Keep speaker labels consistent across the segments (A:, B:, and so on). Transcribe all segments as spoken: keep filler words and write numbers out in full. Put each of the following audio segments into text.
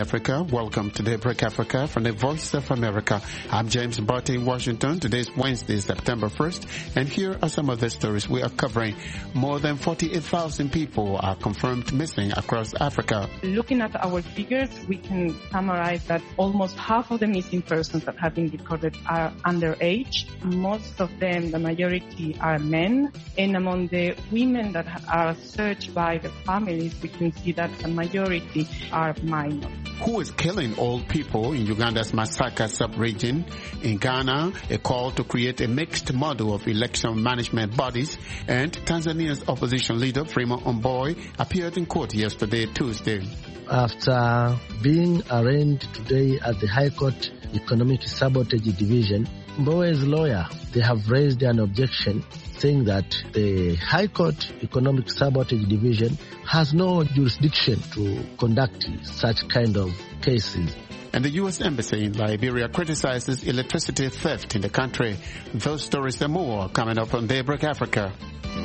A: Africa. Welcome to Daybreak Africa from the Voice of America. I'm James Barty in Washington. Today's Wednesday, September first, and here are some of the stories we are covering. More than forty-eight thousand people are confirmed missing across Africa.
B: Looking at our figures, we can summarize that almost half of the missing persons that have been recorded are underage. Most of them, the majority, are men. And among the women that are searched by the families, we can see that the majority are minors.
A: Who is killing old people in Uganda's Masaka sub-region? In Ghana, a call to create a mixed model of election management bodies, and Tanzania's opposition leader Freeman Mbowe appeared in court yesterday, Tuesday.
C: After being arraigned today at the High Court Economic Sabotage Division, Mbowe's lawyer, they have raised an objection saying that the High Court Economic Sabotage Division has no jurisdiction to conduct such kind of cases.
A: And the U S Embassy in Liberia criticizes electricity theft in the country. Those stories and more coming up on Daybreak Africa.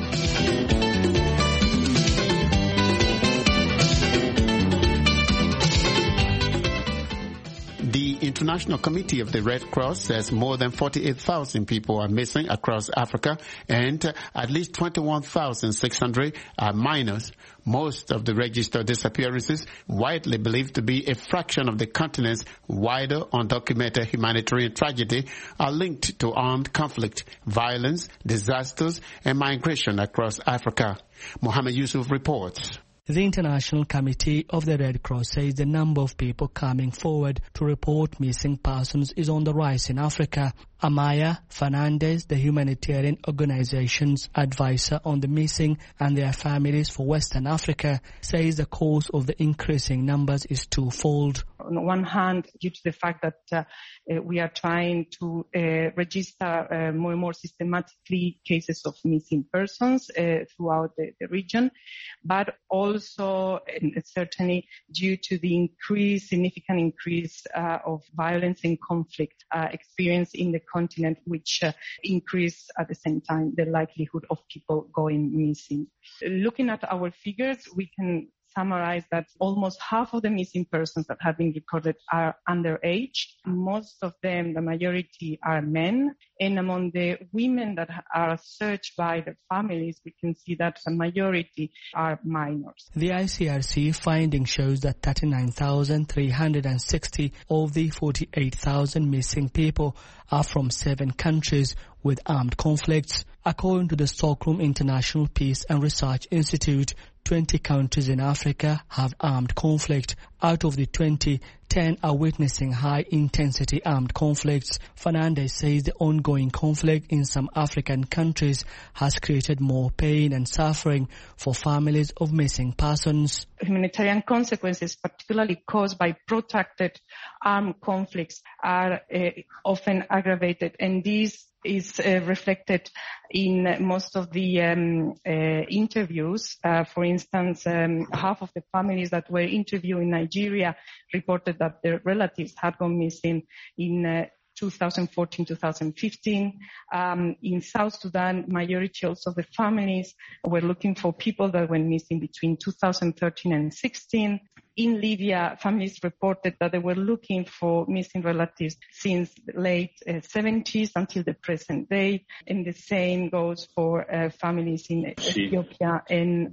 A: The International Committee of the Red Cross says more than forty-eight thousand people are missing across Africa, and at least twenty-one thousand six hundred are minors. Most of the registered disappearances, widely believed to be a fraction of the continent's wider undocumented humanitarian tragedy, are linked to armed conflict, violence, disasters, and migration across Africa. Mohammed Yusuf reports.
D: The International Committee of the Red Cross says the number of people coming forward to report missing persons is on the rise in Africa. Amaya Fernandez, the humanitarian organization's advisor on the missing and their families for Western Africa, says the cause of the increasing numbers is twofold.
B: On one hand, due to the fact that uh, uh, we are trying to uh, register uh, more and more systematically cases of missing persons uh, throughout the, the region, but also and certainly due to the increase, significant increase uh, of violence and conflict uh, experienced in the continent, which uh, increase at the same time the likelihood of people going missing. Looking at our figures, we can summarize that almost half of the missing persons that have been recorded are underage. Most of them, the majority, are men. And among the women that are searched by the families, we can see that the majority are minors.
D: The I C R C finding shows that thirty-nine thousand three hundred sixty of the forty-eight thousand missing people are from seven countries with armed conflicts. According to the Stockholm International Peace and Research Institute, twenty countries in Africa have armed conflict. Out of the twenty, ten are witnessing high-intensity armed conflicts. Fernandez says the ongoing conflict in some African countries has created more pain and suffering for families of missing persons.
B: Humanitarian consequences, particularly caused by protracted armed conflicts, are uh, often aggravated, and this is uh, reflected in most of the um, uh, interviews. Uh, for instance, um, half of the families that were interviewed in Nigeria reported that their relatives had gone missing in uh, two thousand fourteen, two thousand fifteen. Um, in South Sudan, majority also of the families were looking for people that went missing between two thousand thirteen and sixteen. In Libya, families reported that they were looking for missing relatives since the late uh, seventies until the present day. And the same goes for uh, families in Ethiopia and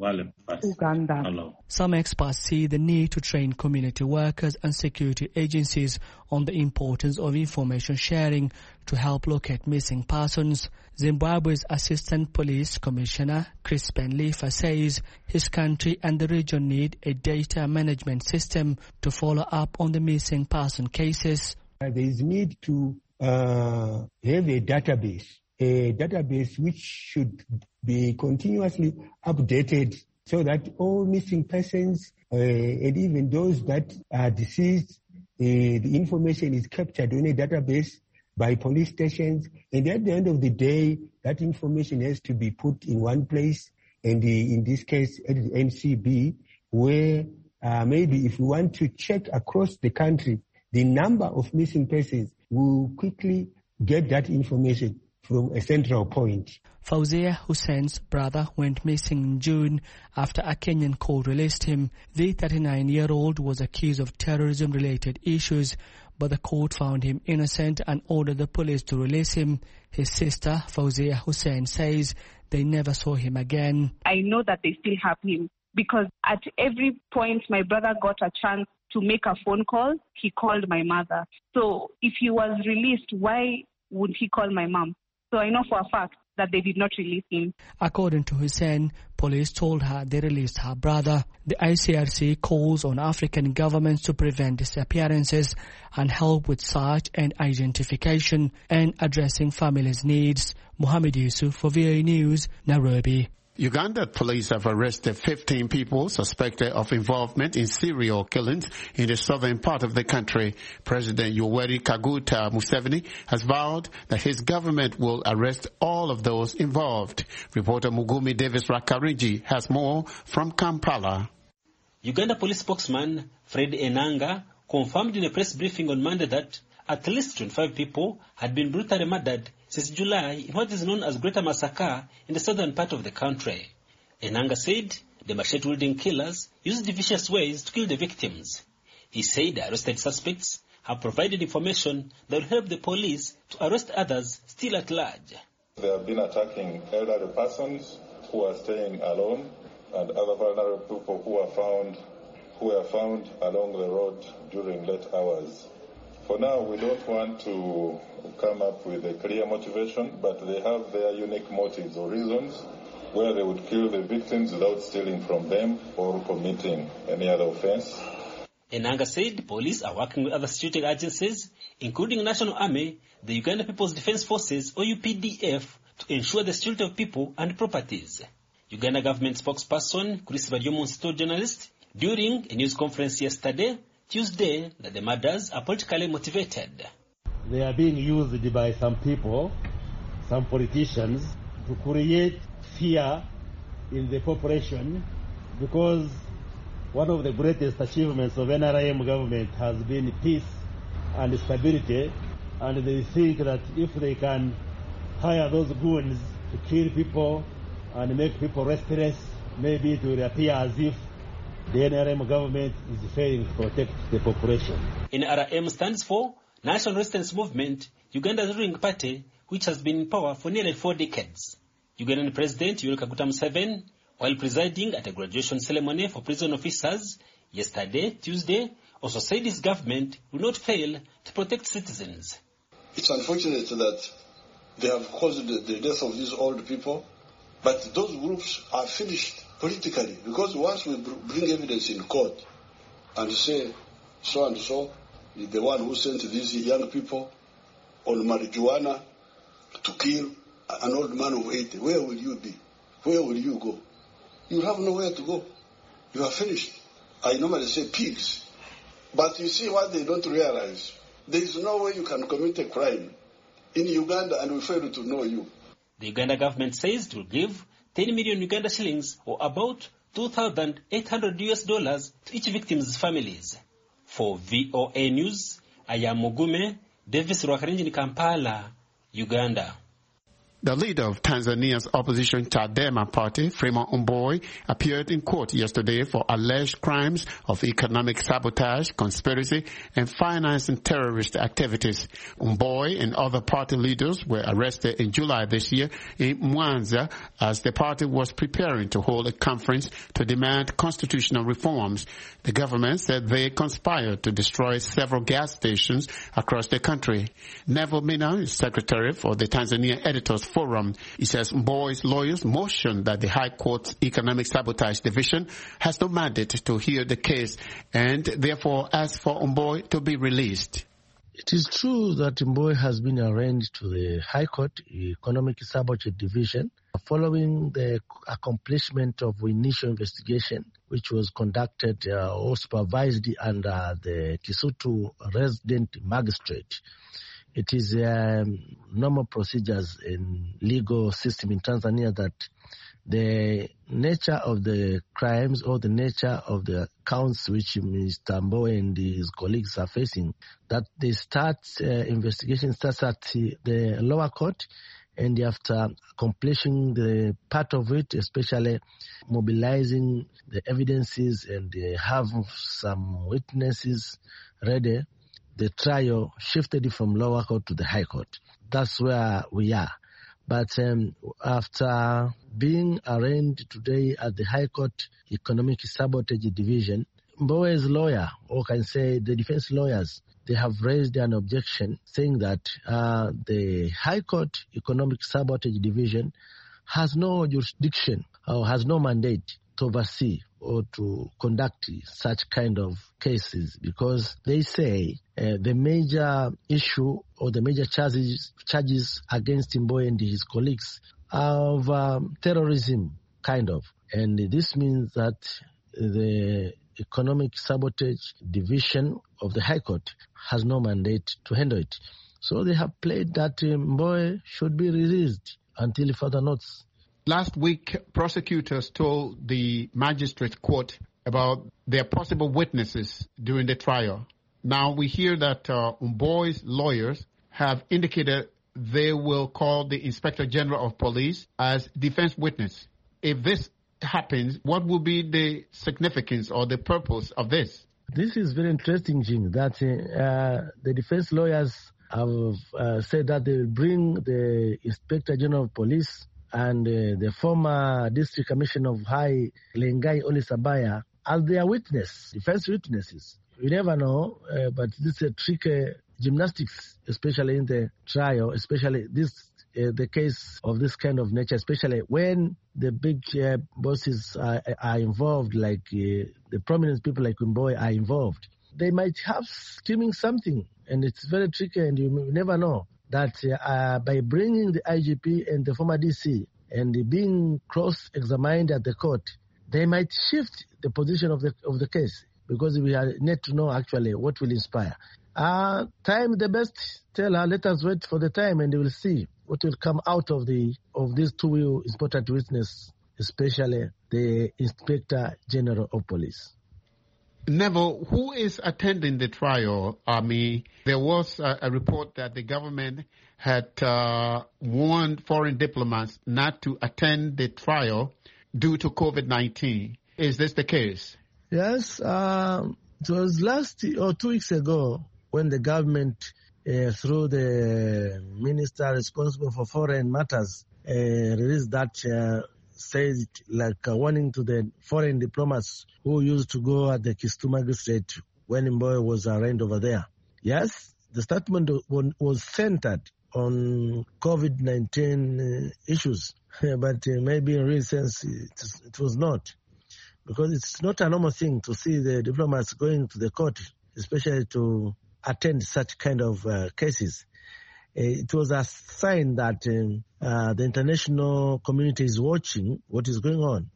B: Uganda.
D: Some experts see the need to train community workers and security agencies on the importance of information sharing to help locate missing persons. Zimbabwe's Assistant Police Commissioner, Chris Penlifa, says his country and the region need a data management system to follow up on the missing person cases.
E: Uh, there is need to uh, have a database, a database which should be continuously updated so that all missing persons uh, and even those that are deceased, uh, the information is captured on a database by police stations, and at the end of the day, that information has to be put in one place, and the, in this case, at the N C B, where uh, maybe if we want to check across the country the number of missing persons, we'll quickly get that information from a central point.
D: Fauzia Hussein's brother went missing in June after a Kenyan court released him. The thirty-nine-year-old was accused of terrorism-related issues, but the court found him innocent and ordered the police to release him. His sister, Fauzia Hussein, says they never saw him again.
F: I know that they still have him because at every point my brother got a chance to make a phone call, he called my mother. So if he was released, why would he call my mom? So I know for a fact that they did not release him.
D: According to Hussein, police told her they released her brother. The I C R C calls on African governments to prevent disappearances and help with search and identification and addressing families' needs. Mohammed Yusuf for V O A News, Nairobi.
A: Uganda police have arrested fifteen people suspected of involvement in serial killings in the southern part of the country. President Yoweri Kaguta Museveni has vowed that his government will arrest all of those involved. Reporter Mugumi Davis Rakarinji has more from Kampala.
G: Uganda police spokesman Fred Enanga confirmed in a press briefing on Monday that at least twenty-five people had been brutally murdered since July in what is known as Greater Massacre in the southern part of the country. Enanga said the machete-wielding killers used vicious ways to kill the victims. He said the arrested suspects have provided information that will help the police to arrest others still at large.
H: They have been attacking elderly persons who are staying alone and other vulnerable people who are found who are found along the road during late hours. For now, we don't want to come up with a clear motivation, but they have their unique motives or reasons where they would kill the victims without stealing from them or committing any other offense.
G: Enanga said police are working with other security agencies, including National Army, the Uganda People's Defence Forces or U P D F, to ensure the security of people and properties. Uganda government spokesperson Chris Baryomunsi told journalists during a news conference yesterday, Tuesday, that the murders are politically motivated.
I: They are being used by some people, some politicians, to create fear in the population because one of the greatest achievements of N R M government has been peace and stability, and they think that if they can hire those goons to kill people and make people restless, maybe it will appear as if the N R M government is failing to protect the population.
G: N R M stands for National Resistance Movement, Uganda's ruling party, which has been in power for nearly four decades. Ugandan President Yoweri Kaguta Museveni, while presiding at a graduation ceremony for prison officers yesterday, Tuesday, also said his government will not fail to protect citizens.
J: It's unfortunate that they have caused the, the death of these old people, but those groups are finished politically, because once we bring evidence in court and say so and so is the one who sent these young people on marijuana to kill an old man of eighty, where will you be? Where will you go? You have nowhere to go. You are finished. I normally say pigs. But you see what they don't realize. There is no way you can commit a crime in Uganda and we fail to know you.
G: The Uganda government says it will give ten million Uganda shillings, or about two thousand eight hundred U S dollars, to each victim's families. For V O A News, I am Mugume Davis Rwakarinji in Kampala, Uganda.
A: The leader of Tanzania's opposition Chadema party, Freeman Mbowe, appeared in court yesterday for alleged crimes of economic sabotage, conspiracy, and financing terrorist activities. Mbowe and other party leaders were arrested in July this year in Mwanza as the party was preparing to hold a conference to demand constitutional reforms. The government said they conspired to destroy several gas stations across the country. Neville Mina is secretary for the Tanzania Editors Forum. He says Mbowe's lawyers motioned that the High Court's Economic Sabotage Division has no mandate to hear the case and therefore asked for Mbowe to be released.
C: It is true that Mbowe has been arraigned to the High Court Economic Sabotage Division following the accomplishment of initial investigation which was conducted uh, or supervised under the Kisutu resident magistrate. It is um, normal procedures in legal system in Tanzania that the nature of the crimes or the nature of the counts which Mister Mbowe and his colleagues are facing, that they start, uh, investigation starts at the lower court And after completing the part of it, especially mobilizing the evidences and uh, have some witnesses ready, the trial shifted from lower court to the high court. That's where we are. But um, after being arraigned today at the High Court Economic Sabotage Division, Mbowe's lawyer, or can say the defense lawyers, they have raised an objection saying that uh, the High Court Economic Sabotage Division has no jurisdiction or has no mandate to oversee or to conduct such kind of cases, because they say uh, the major issue or the major charges charges against Mbowe and his colleagues are of um, terrorism, kind of. And this means that the Economic Sabotage Division of the High Court has no mandate to handle it. So they have played that um, Mbowe should be released until further notice.
A: Last week, prosecutors told the magistrate court about their possible witnesses during the trial. Now we hear that uh, Mbowe's lawyers have indicated they will call the Inspector General of Police as defense witness. If this happens, what will be the significance or the purpose of this?
C: This is very interesting, Jim, that uh, the defense lawyers have uh, said that they will bring the Inspector General of Police and uh, the former District Commissioner of High, Lengai Olisabaya, as their witness, defense witnesses. We never know, uh, but this is a tricky gymnastics, especially in the trial, especially this uh, the case of this kind of nature, especially when the big uh, bosses are, are involved, like uh, the prominent people like Mbowe are involved. They might have scheming something, and it's very tricky, and you never know that uh, by bringing the I G P and the former D C and being cross-examined at the court, they might shift the position of the of the case, because we are need to know actually what will inspire. Uh, time the best teller. Let us wait for the time, and we will see what will come out of the of these two important witnesses, especially the Inspector General of Police.
A: Neville, who is attending the trial? I mean, there was a, a report that the government had uh, warned foreign diplomats not to attend the trial due to COVID nineteen. Is this the case?
C: Yes, um, it was last or two weeks ago when the government, uh, through the minister responsible for foreign matters, uh, released that uh, says like a warning to the foreign diplomats who used to go at the Kistu magistrate when Mbowe was arraigned over there. Yes, the statement was centered on COVID nineteen issues, but uh, maybe in real sense it, it was not. Because it's not a normal thing to see the diplomats going to the court, especially to attend such kind of uh, cases. It was a sign that um, uh, the international community is watching what is going on.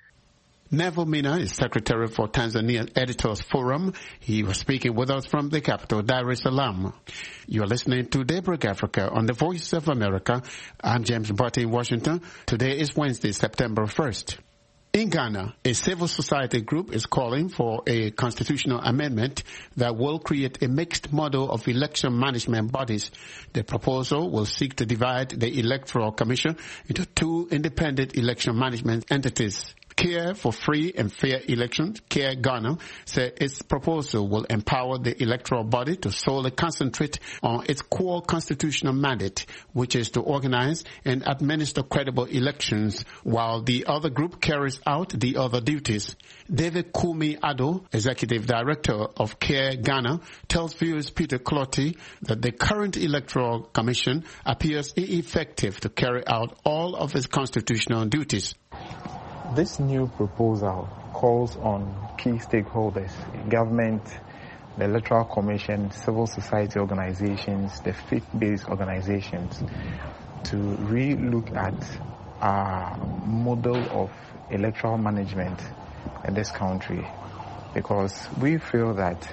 A: Neville Mina is Secretary for Tanzania Editors Forum. He was speaking with us from the capital, Dar es Salaam. You are listening to Daybreak Africa on the Voice of America. I'm James Mbote in Washington. Today is Wednesday, September first. In Ghana, a civil society group is calling for a constitutional amendment that will create a mixed model of election management bodies. The proposal will seek to divide the Electoral Commission into two independent election management entities. Care for Free and Fair Elections, Care Ghana, said its proposal will empower the electoral body to solely concentrate on its core constitutional mandate, which is to organize and administer credible elections, while the other group carries out the other duties. David Kumi Ado, Executive Director of Care Ghana, tells viewers Peter Clotty that the current Electoral Commission appears ineffective to carry out all of its constitutional duties.
K: This new proposal calls on key stakeholders, government, the Electoral Commission, civil society organizations, the faith-based organizations, to re-look at our model of electoral management in this country, because we feel that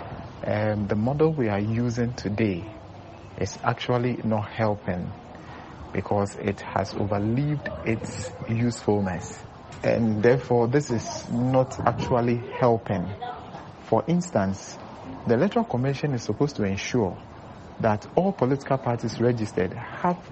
K: um, the model we are using today is actually not helping, because it has overlived its usefulness. And therefore, this is not actually helping. For instance, the Electoral Commission is supposed to ensure that all political parties registered have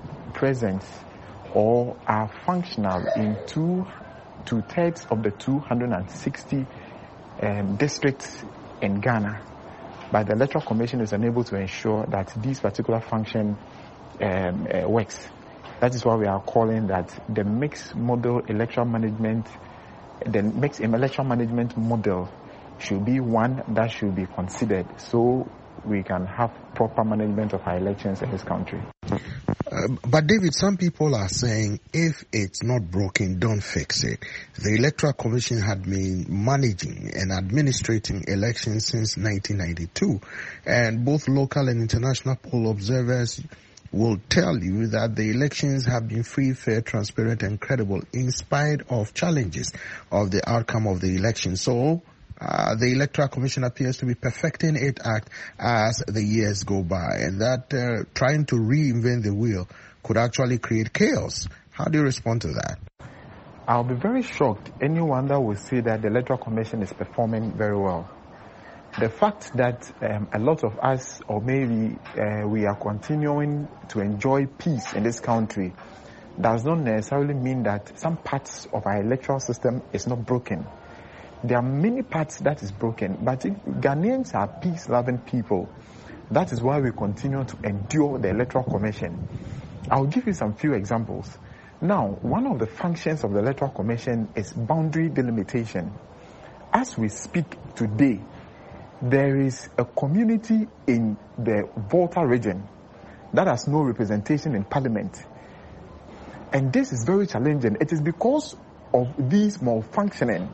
K: present or are functional in two, two-thirds of the two hundred sixty um, districts in Ghana. But the Electoral Commission is unable to ensure that this particular function um, uh, works. That is why we are calling that the mixed model electoral management, the mixed electoral management model should be one that should be considered so we can have proper management of our elections in this country.
L: Uh, but David, some people are saying if it's not broken, don't fix it. The Electoral Commission had been managing and administrating elections since nineteen ninety-two, and both local and international poll observers will tell you that the elections have been free, fair, transparent, and credible in spite of challenges of the outcome of the election. So Uh, the Electoral Commission appears to be perfecting its act as the years go by, and that uh, trying to reinvent the wheel could actually create chaos. How do you respond to that?
K: I'll be very shocked anyone that will say that the Electoral Commission is performing very well. The fact that um, a lot of us, or maybe uh, we are continuing to enjoy peace in this country, does not necessarily mean that some parts of our electoral system is not broken. There are many parts that is broken, but Ghanaians are peace-loving people. That is why we continue to endure the Electoral Commission. I'll give you some few examples. Now, one of the functions of the Electoral Commission is boundary delimitation. As we speak today, there is a community in the Volta region that has no representation in Parliament. And this is very challenging. It is because of these malfunctioning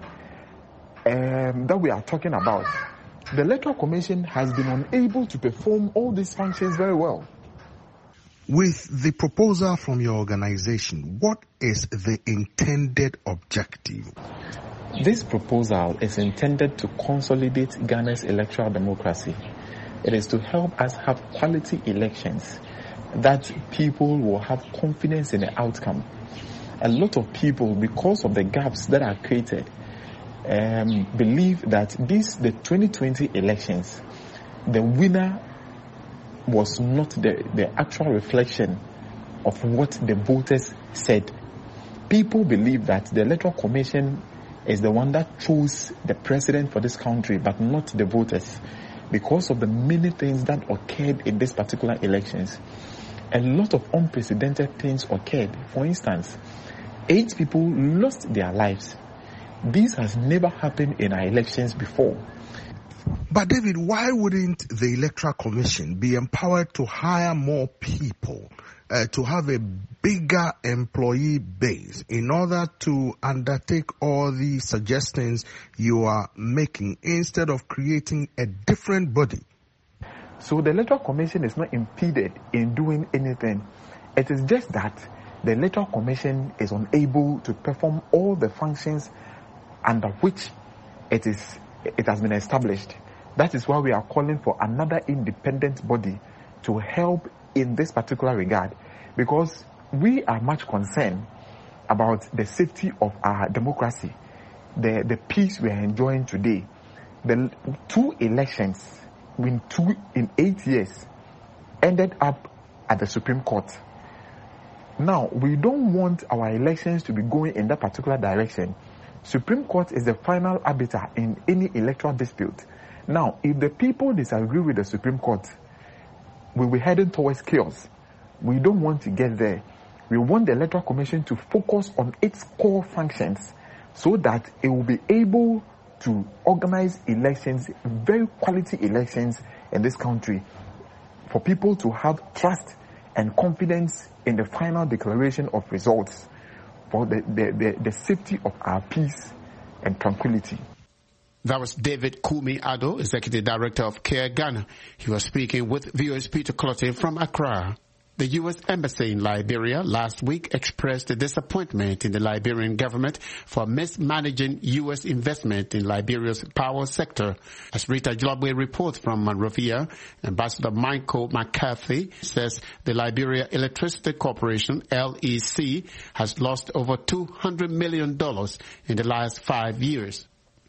K: Um, that we are talking about. The Electoral Commission has been unable to perform all these functions very well.
L: With the proposal from your organization, what is the intended objective?
K: This proposal is intended to consolidate Ghana's electoral democracy. It is to help us have quality elections that people will have confidence in the outcome. A lot of people, because of the gaps that are created, Um, believe that this, the twenty twenty elections, the winner was not the, the actual reflection of what the voters said. People believe that the Electoral Commission is the one that chose the president for this country, but not the voters, because of the many things that occurred in these particular elections. A lot of unprecedented things occurred. For instance, eight people lost their lives. This has never happened in our elections before.
L: But David, why wouldn't the Electoral Commission be empowered to hire more people, uh, to have a bigger employee base in order to undertake all the suggestions you are making instead of creating a different body?
K: So the Electoral Commission is not impeded in doing anything. It is just that the Electoral Commission is unable to perform all the functions under which it is it has been established. That is why we are calling for another independent body to help in this particular regard, because we are much concerned about the safety of our democracy, the, the peace we are enjoying today. The two elections in two in eight years ended up at the Supreme Court. Now, we don't want our elections to be going in that particular direction. Supreme Court is the final arbiter in any electoral dispute. Now, if the people disagree with the Supreme Court, we'll be heading towards chaos. We don't want to get there. We want the Electoral Commission to focus on its core functions so that it will be able to organize elections, very quality elections in this country, for people to have trust and confidence in the final declaration of results, for the, the, the, the safety of our peace and tranquility.
A: That was David Kumi-Addo, Executive Director of CARE Ghana. He was speaking with V O A's Peter Clottey from Accra. The U S Embassy in Liberia last week expressed disappointment in the Liberian government for mismanaging U S investment in Liberia's power sector. As Rita Jalabwe reports from Monrovia, Ambassador Michael McCarthy says the Liberia Electricity Corporation, L E C, has lost over two hundred million dollars in the last five years.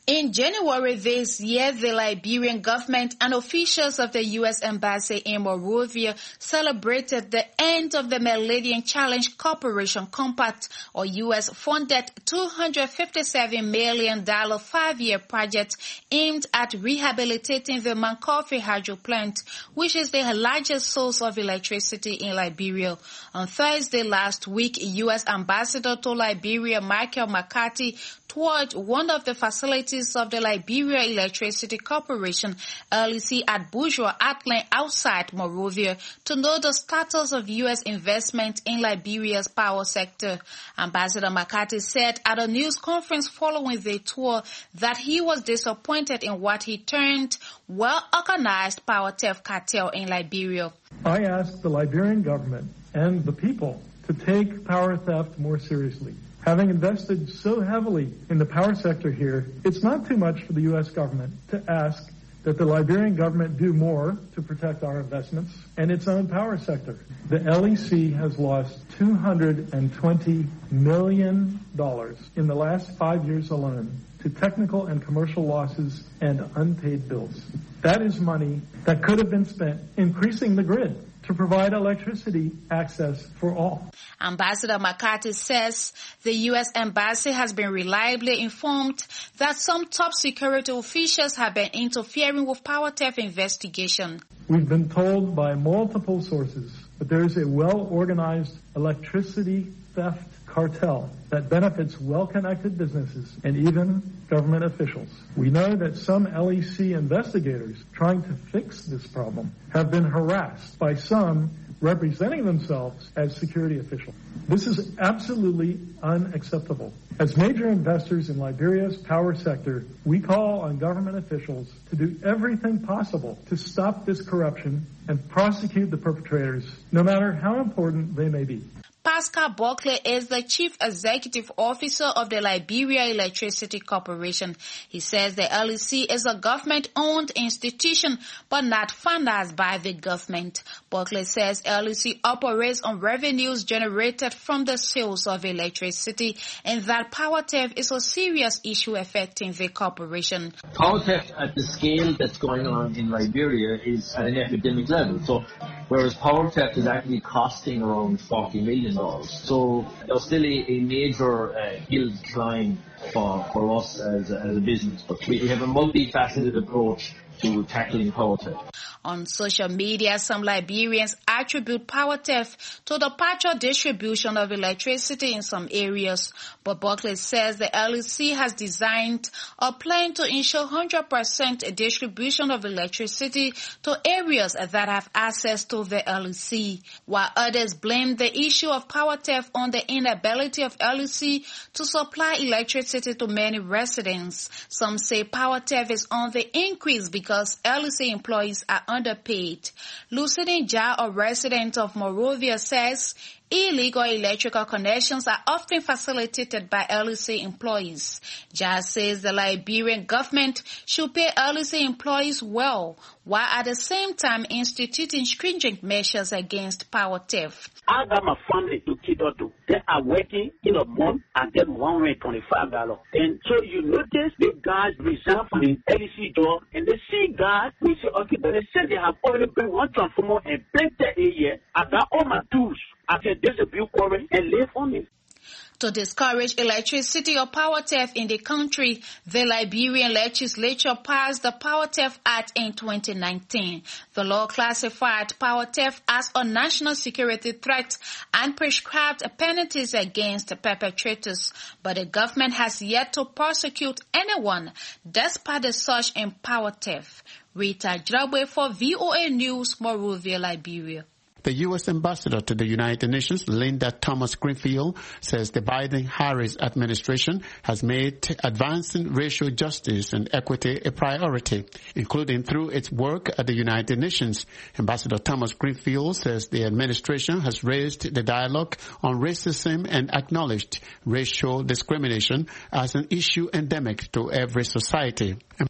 M: In January this year, the Liberian government and officials of the U S Embassy in Monrovia celebrated the end of the Millennium Challenge Corporation Compact, or U S-funded two hundred fifty-seven million dollars five-year project aimed at rehabilitating the Mankofi Hydro Plant, which is the largest source of electricity in Liberia. On Thursday last week, U S Ambassador to Liberia Michael McCarthy toured one of the facilities of the Liberia Electricity Corporation, L E C, at Bourgeois Atlan outside Monrovia to know the status of U S investment in Liberia's power sector. Ambassador McCarthy said at a news conference following the tour that he was disappointed in what he termed well-organized power theft cartel in Liberia.
N: I asked the Liberian government and the people to take power theft more seriously. Having invested so heavily in the power sector here, it's not too much for the U S government to ask that the Liberian government do more to protect our investments and its own power sector. The L E C has lost two hundred twenty million dollars in the last five years alone to technical and commercial losses and unpaid bills. That is money that could have been spent increasing the grid to provide electricity access for all.
M: Ambassador McCarthy says the U S Embassy has been reliably informed that some top security officials have been interfering with power theft investigation.
N: We've been told by multiple sources that there is a well-organized electricity theft cartel that benefits well-connected businesses and even government officials. We know that some L E C investigators trying to fix this problem have been harassed by some representing themselves as security officials. This is absolutely unacceptable. As major investors in Liberia's power sector, we call on government officials to do everything possible to stop this corruption and prosecute the perpetrators, no matter how important they may be.
M: Pascal Buckley is the Chief Executive Officer of the Liberia Electricity Corporation. He says the L E C is a government-owned institution, but not financed by the government. Buckley says L E C operates on revenues generated from the sales of electricity, and that power theft is a serious issue affecting the corporation.
O: Power theft at the scale that's going on in Liberia is at an epidemic level. So, whereas power theft is actually costing around forty million dollars. So there's still a, a major uh, hill to climb for, for us as, as a business. But we have a multifaceted approach to tackling power theft.
M: On social media, some Liberians attribute power theft to the partial distribution of electricity in some areas. But Buckley says the L E C has designed a plan to ensure one hundred percent distribution of electricity to areas that have access to the L E C, while others blame the issue of power theft on the inability of L E C to supply electricity to many residents. Some say power theft is on the increase because L E C employees are underpaid. Lucine Ja, a resident of Monrovia, says illegal electrical connections are often facilitated by L E C employees. Ja says the Liberian government should pay L E C employees well, while at the same time instituting stringent measures against power theft.
P: I got my family to Kidodo. They are working in a month and get one hundred twenty-five dollars. And so you notice the guys resign from the L E C job, and they see guys, we say, okay, but they said they have already been one transformer and planted a year. I got all my tools. I said, there's a bill quarry and live on it.
M: To discourage electricity or power theft in the country, the Liberian legislature passed the Power Theft Act in twenty nineteen. The law classified power theft as a national security threat and prescribed penalties against perpetrators, but the government has yet to prosecute anyone despite the surge in power theft. Rita Jabwe for V O A News, Monrovia, Liberia.
A: The U S Ambassador to the United Nations, Linda Thomas-Greenfield, says the Biden-Harris administration has made advancing racial justice and equity a priority, including through its work at the United Nations. Ambassador Thomas-Greenfield says the administration has raised the dialogue on racism and acknowledged racial discrimination as an issue endemic to every society.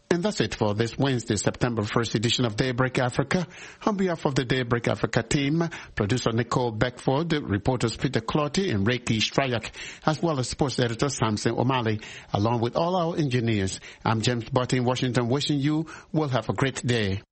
A: And that's it for this Wednesday, September first edition of Daybreak Africa. On behalf of the Daybreak Africa team, producer Nicole Beckford, reporters Peter Clotty and Reiki Strayak, as well as sports editor Samson O'Malley, along with all our engineers, I'm James Butt in Washington wishing you will have a great day.